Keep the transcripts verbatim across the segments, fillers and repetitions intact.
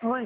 Oi.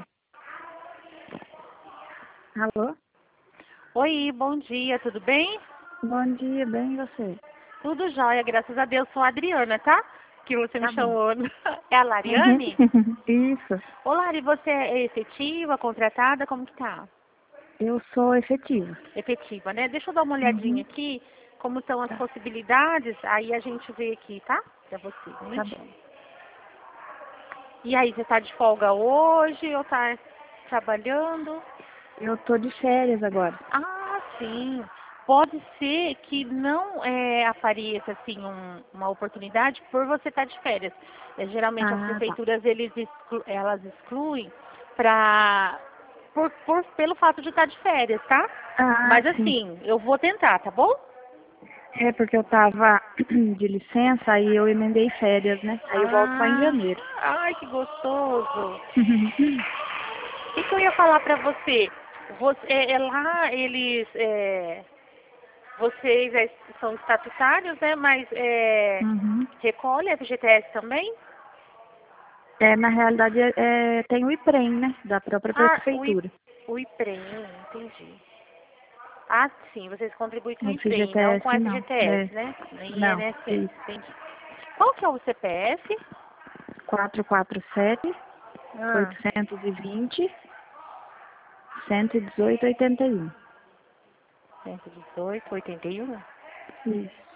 Alô? Oi, bom dia, tudo bem? Bom dia, bem e você? Tudo jóia, graças a Deus. Sou a Adriana, tá? Que você me Tá bom. chamou. É a Uhum. Lariane? Isso. Ô, Lari, você é efetiva, contratada? Como que tá? Eu sou efetiva. Efetiva, né? Deixa eu dar uma olhadinha Uhum. aqui, como estão as Tá, possibilidades, aí a gente vê aqui, tá? Pra você, um tá bom. minutinho. E aí, você tá de folga hoje ou tá trabalhando? Eu tô de férias agora. Ah, sim. Pode ser que não é, apareça assim um- uma oportunidade por você estar de férias. É, geralmente as Ah, tá. prefeituras eles exclu- elas excluem para por, por- pelo fato de estar de férias, tá? Ah, Mas sim. assim, eu vou tentar, tá bom? É porque eu tava de licença, aí eu emendei férias, né? Aí eu volto só em Ah, janeiro. ai que gostoso. O que, que eu ia falar para você? Você é, é lá eles é, Vocês é- são estatutários, né? Mas é, Uhum. recolhe F G T S também? É, na realidade, é, é, tem o IPREM, né? Da própria Ah, o, I, prefeitura. o IPREM, entendi. Ah, sim, vocês contribuem com o IPREM, não com o F G T S não. F G T S, É, né? não. I N S S, Isso. entendi. Qual que é o C P F? quatro quatro sete, Ah, oitocentos e vinte, cento e dezoito, oitenta e um. cento e dezoito, oitenta e um. Isso.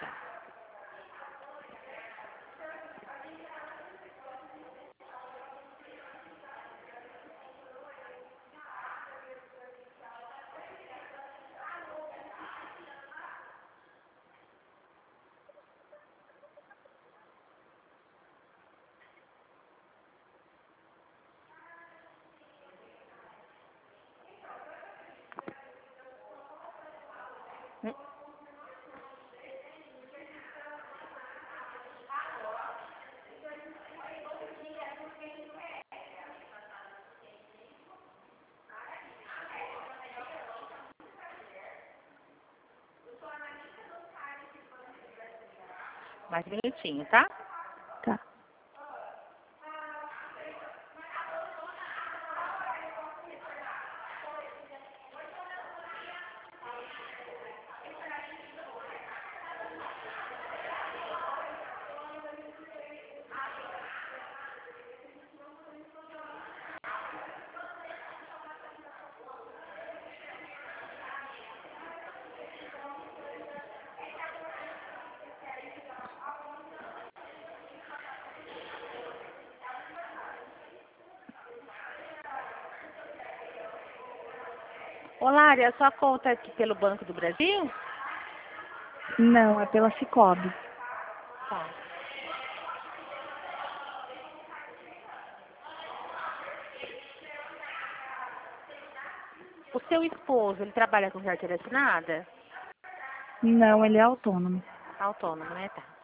Mais um minutinho, tá? Tá. Ô, Lari, a sua conta é aqui pelo Banco do Brasil? Não, é pela Cicobi. Tá. O seu esposo, ele trabalha com carteira assinada? Não, ele é autônomo. Autônomo, né? Tá.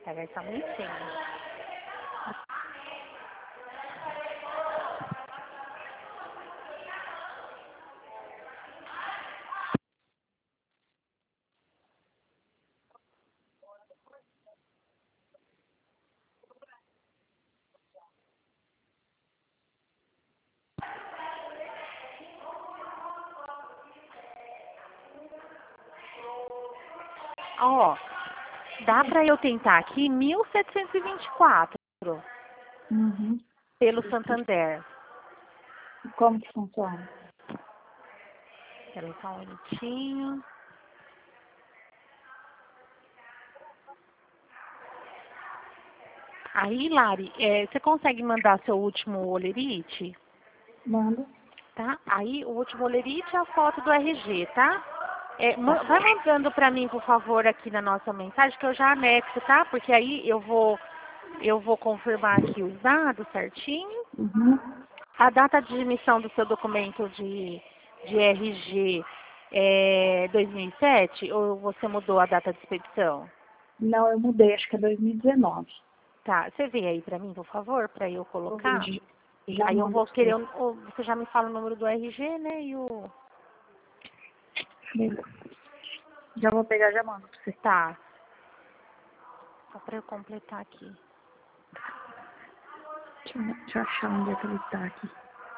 Pega essa bonitinha. Ó, dá pra eu tentar aqui mil setecentos e vinte e quatro Uhum. pelo Santander. E como que funciona? Peraí só um minutinho. Aí, Lari, é, você consegue mandar seu último olerite? Manda. Tá? Aí, o último olerite é a foto do R G, tá? É, ma- vai mandando pra mim, por favor, aqui na nossa mensagem, que eu já anexo, tá? Porque aí eu vou, eu vou confirmar aqui os dados certinho. Uhum. A data de emissão do seu documento de, de R G é dois mil e sete ou você mudou a data de expedição? Não, eu mudei, acho que é dois mil e dezenove. Tá, você vê aí pra mim, por favor, pra eu Vou colocar? ver, já Aí eu mando vou pra querer, você. o- o- você já me fala o número do R G, né, e o... Beleza. Já vou pegar, já mando pra você. Tá, só pra eu completar aqui. Deixa eu, deixa eu achar onde é que ele tá aqui.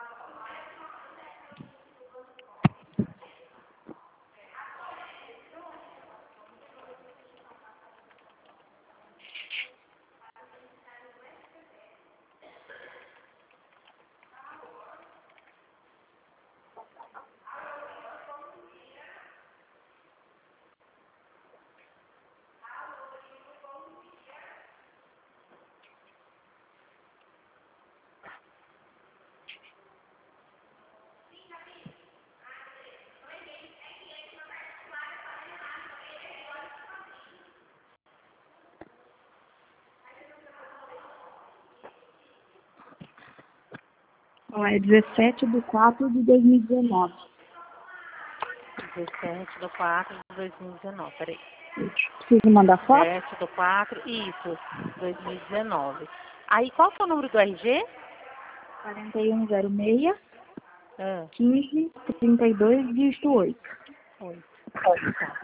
Ó, é dezessete de quatro de dois mil e dezenove. dezessete do quatro de dois mil e dezenove, peraí. Preciso mandar foto? dezessete do quatro, isso, dois mil e dezenove. Aí, qual que é o número do R G? quarenta e um zero seis, Ah, quinze, trinta e dois, dígito oito. oito. Tá.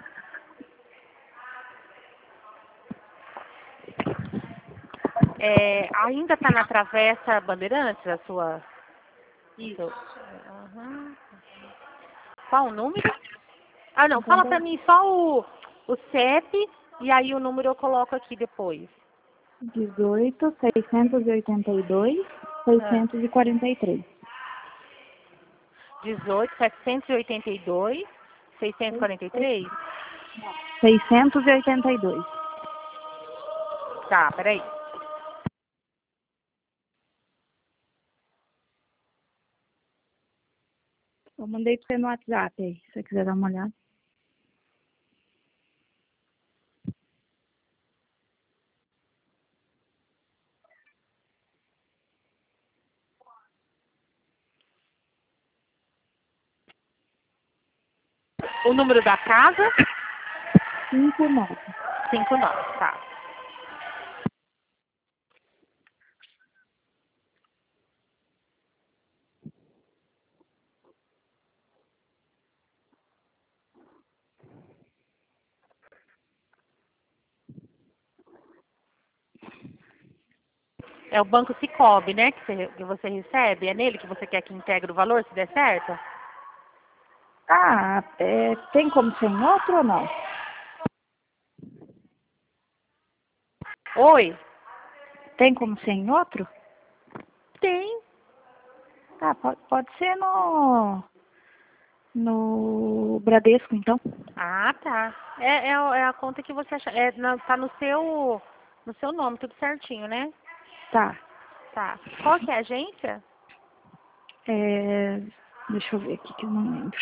É, ainda tá na Travessa Bandeirantes, a sua... Isso. Seu... Aham. Qual o número? Ah, não, fala pra cinquenta, mim só o, o C E P e aí o número eu coloco aqui depois. dezoito, seiscentos e oitenta e dois, Ah, seiscentos e quarenta e três. dezoito, setecentos e oitenta e dois, seiscentos e quarenta e três? seiscentos e oitenta e dois. Tá, peraí. Eu mandei pra você no WhatsApp aí, se você quiser dar uma olhada. O número da casa? cinco nove. cinco nove, tá. É o Banco Cicobi, né, que você, que você recebe? É nele que você quer que integre o valor, se der certo? Ah, é, tem como ser em outro ou não? Oi? Tem como ser em outro? Tem. Ah, pode, pode ser no, no Bradesco, então. Ah, tá. É, é, a é a conta que você acha. É, na- tá no seu, no seu nome, tudo certinho, né? Tá. Tá. Qual que é a agência? É, deixa eu ver aqui que eu não lembro.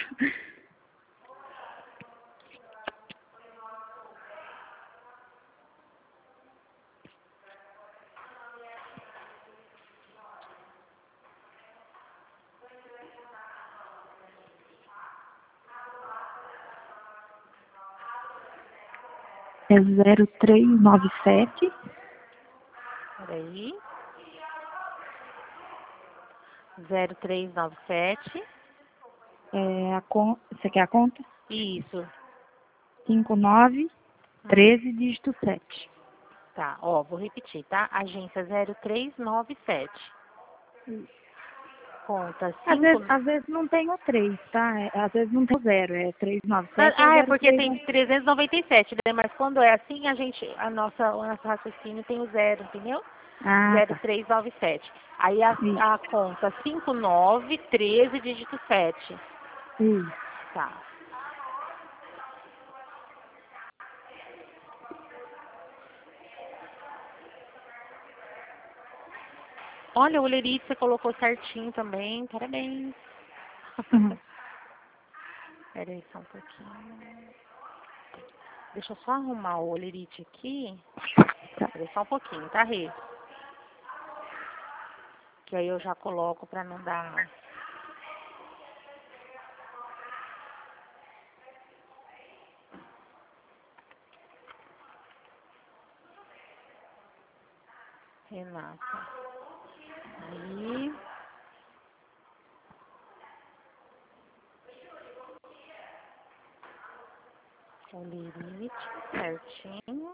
É zero três nove sete. Peraí. zero três nove sete. É a con... Você quer a conta? Isso. cinco nove Hum, treze dígito sete. tá, ó, vou repetir, tá? Agência zero três nove sete. Conta Às cinco. vezes, às vezes não tem o três, tá? É, às vezes não tem o zero, é trezentos e noventa e sete ou Ah, é porque tem zero três nove. trezentos e noventa e sete, né? Mas quando é assim, a gente, a nossa, o nosso raciocínio tem o zero, entendeu? Ah, zero tá. três nove sete. Aí a, a Isso, conta cinco nove treze dígito sete. isso. Tá. Olha, o lerite você colocou certinho também. Parabéns. Uhum. Peraí só um pouquinho. Deixa eu só arrumar o olerite aqui. Tá. Peraí só um pouquinho, tá, Rê? Que aí eu já coloco pra não dar... Renata. Aí... Olerite, certinho.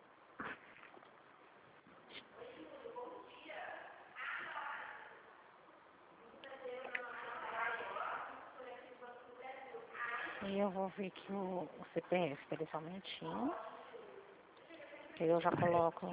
E eu vou ver aqui o, o C P F, peraí só um minutinho. Que aí eu já coloco...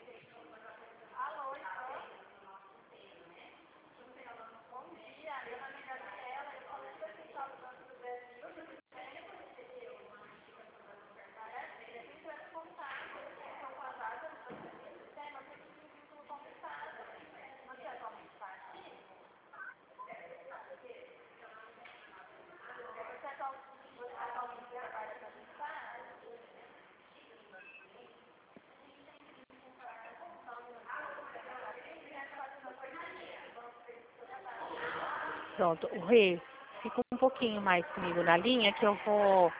Pronto, o Rê, fica um pouquinho mais comigo na linha que eu vou...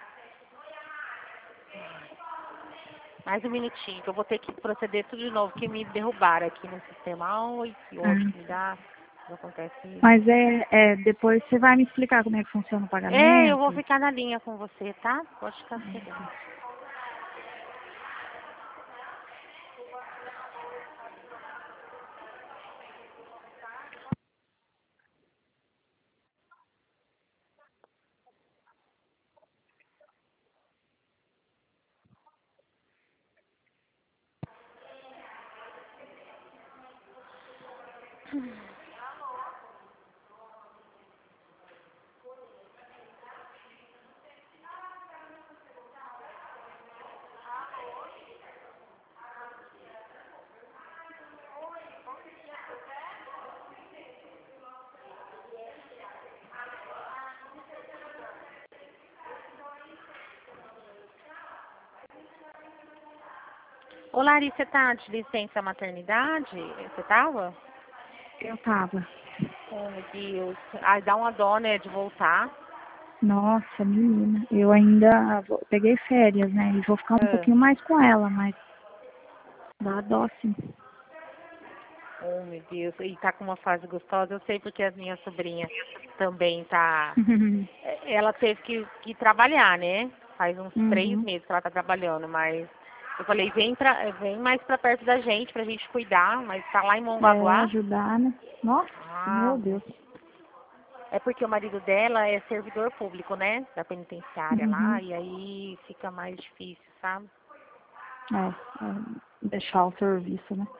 Mais um minutinho, que eu vou ter que proceder tudo de novo, que me derrubaram aqui no sistema. Ai, que ódio Ah. que me dá. Não acontece isso. Mas é, é, depois você vai me explicar como é que funciona o É, eu vou pagamento? ficar na linha com você, tá? Pode ficar seguro. Ô, Larissa, você tá de licença maternidade? Você tava? Eu tava. Oh, meu Deus. Ai, dá uma dó, né, de voltar. Nossa, menina, eu ainda vou- peguei férias, né? E vou ficar um Ah. pouquinho mais com ela, mas dá dó sim. Oh, meu Deus. E tá com uma fase gostosa. Eu sei porque a minha sobrinha também tá... É, ela teve que, que trabalhar, né? Faz uns três Uhum. meses que ela tá trabalhando, mas eu falei, vem, pra, vem mais pra perto da gente, pra gente cuidar, mas tá lá em É, Mongaguá. ajudar, né? Nossa, Ah, meu Deus. é porque o marido dela é servidor público, né? Da penitenciária lá, Uhum. e aí fica mais difícil, sabe? É, é, deixar o serviço, né?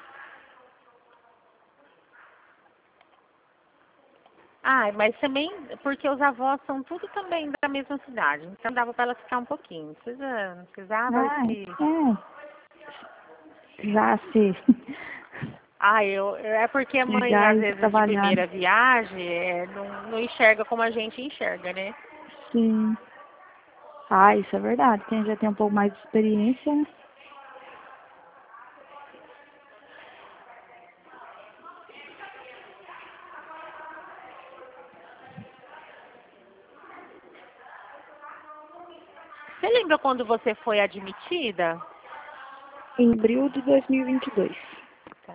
Ah, mas também porque os avós são tudo também da mesma cidade, então dava pra ela ficar um pouquinho. Não precisa, não precisava Ah, se... é. Já sei. Ah, eu, é porque a mãe, Já às ir vezes, de trabalhar, né? primeira viagem, é, não, não enxerga como a gente enxerga, né? Sim. Ah, isso é verdade. Quem já tem um pouco mais de experiência, né? Você lembra quando você foi admitida? Em abril de dois mil e vinte e dois. Tá.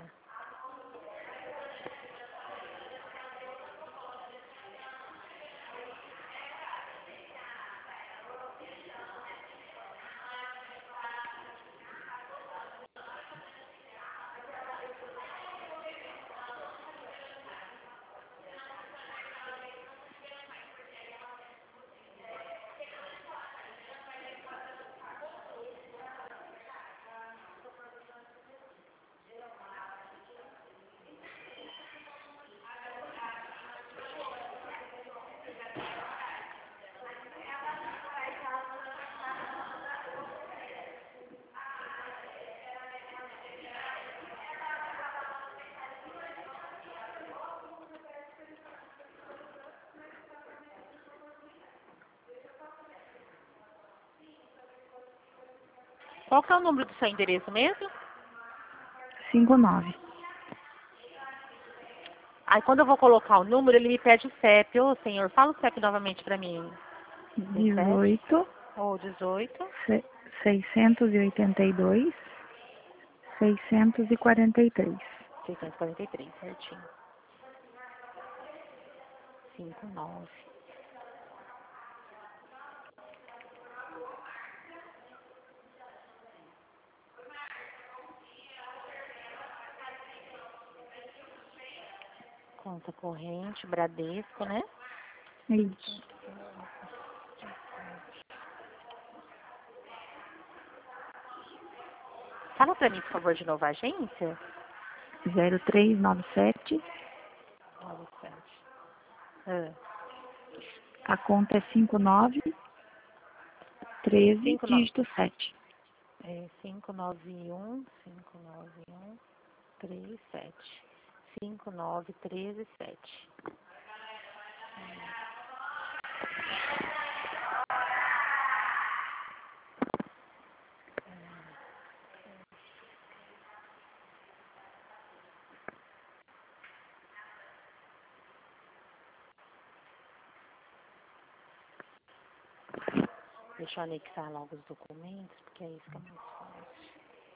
Qual que é o número do seu endereço mesmo? cinco nove. Aí quando eu vou colocar o número, ele me pede o C E P. Ô, senhor, fala o C E P novamente para mim. dezoito. Ou dezoito. se- seiscentos e oitenta e dois. seiscentos e quarenta e três. seiscentos e quarenta e três, certinho. cinco nove. Conta corrente, Bradesco, né? Isso. Fala para mim, por favor, de novo a agência. zero três nove sete. nove sete. Ah, A conta é cinco nove treze, cinco nove. dígito sete. É cinco nove um, cinco nove um, três sete. cinco nove treze sete. Deixa eu anexar logo os documentos, porque aí fica mais fácil.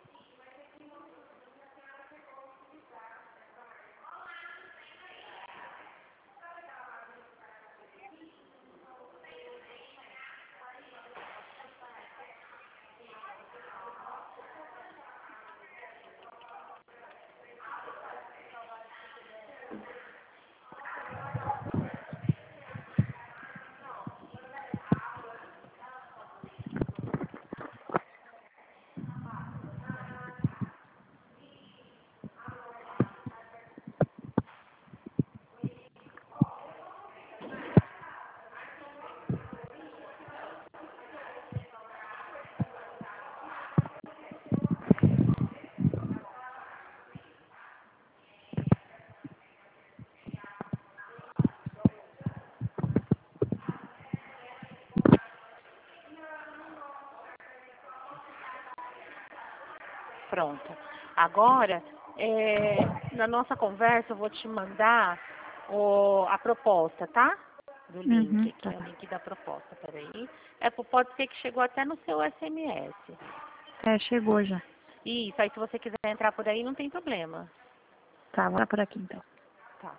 Pronto. Agora, é, na nossa conversa, eu vou te mandar o, a proposta, tá? Do Uhum, link, que tá. é o link da proposta. Peraí. É, pode ser que chegou até no seu S M S. É, chegou já. Isso, aí se você quiser entrar por aí, não tem problema. Tá, vou lá por aqui então. Tá.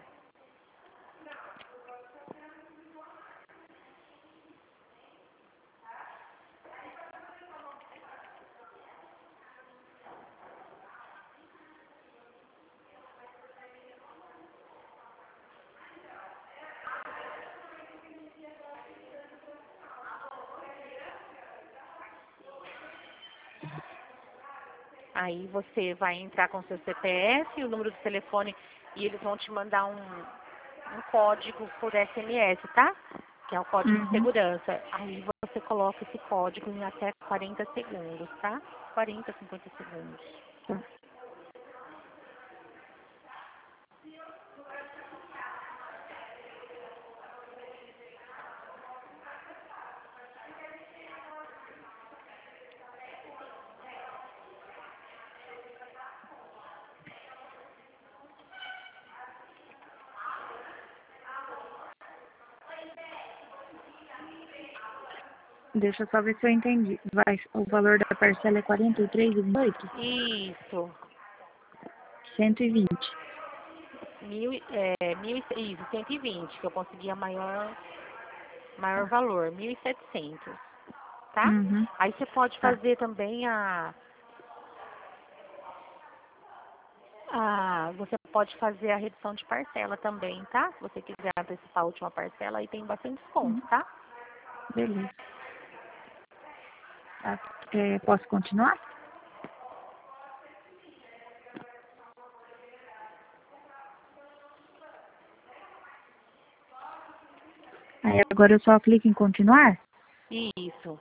Aí você vai entrar com seu C P F, o número do telefone, e eles vão te mandar um, um código por S M S, tá? Que é o código de Uhum. segurança. Aí você coloca esse código em até quarenta segundos, tá? quarenta, cinquenta segundos. Tá. Deixa eu só ver se eu entendi. Vai, o valor da parcela é quarenta e três e vinte e oito? Isso. cento e vinte. Mil, e- é, mil, e- isso, cento e vinte, que eu consegui a maior, maior Tá. valor, mil e setecentos, tá? Uhum. Aí você pode Tá. fazer também a, a, você pode fazer a redução de parcela também, tá? Se você quiser antecipar a última parcela, aí tem bastante desconto, Uhum. tá? Beleza. Tá. É, posso continuar? Aí agora eu só clico em continuar? Isso.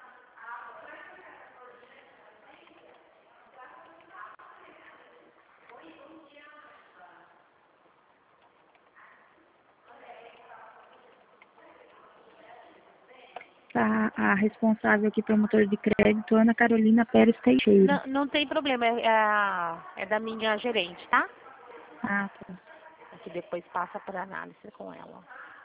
Tá a responsável aqui, promotor de crédito, Ana Carolina Pérez Teixeira. Não, não tem problema, é, é, a- é da minha gerente, tá? Ah, tá. Que depois passa para análise com ela.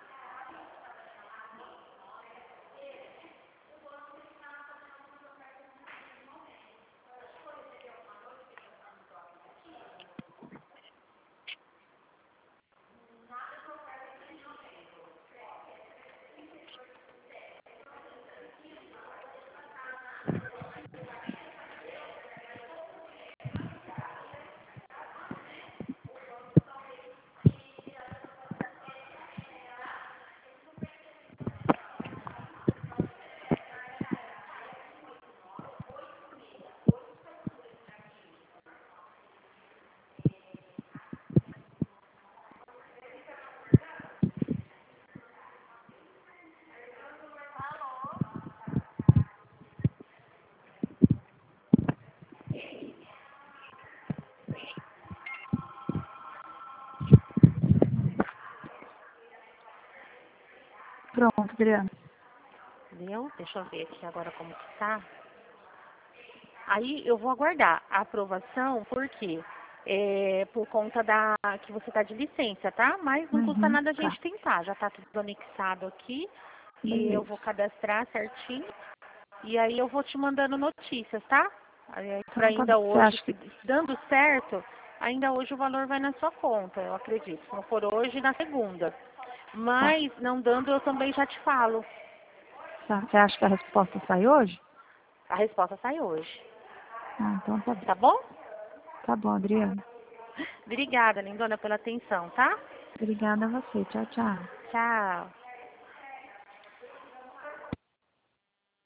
Pronto, Adriana. Entendeu? Deixa eu ver aqui agora como que tá. Aí eu vou aguardar a aprovação, porque é, por conta da que você está de licença, tá? Mas não custa Uhum. nada a Tá. gente tentar. Já está tudo anexado aqui. E eu Beleza. vou cadastrar certinho. E aí eu vou te mandando notícias, tá? Aí para Então, tá ainda bom. Você hoje, acha se que... dando certo, ainda hoje o valor vai na sua conta, eu acredito. Se não for hoje, na segunda. Tá. Mas não dando, eu também já te falo. Tá. Você acha que a resposta sai hoje? A resposta sai hoje. Ah, então tá bom. Tá bom? Tá bom, Adriana. Obrigada, lindona, pela atenção, tá? Obrigada a você. Tchau, tchau. Tchau.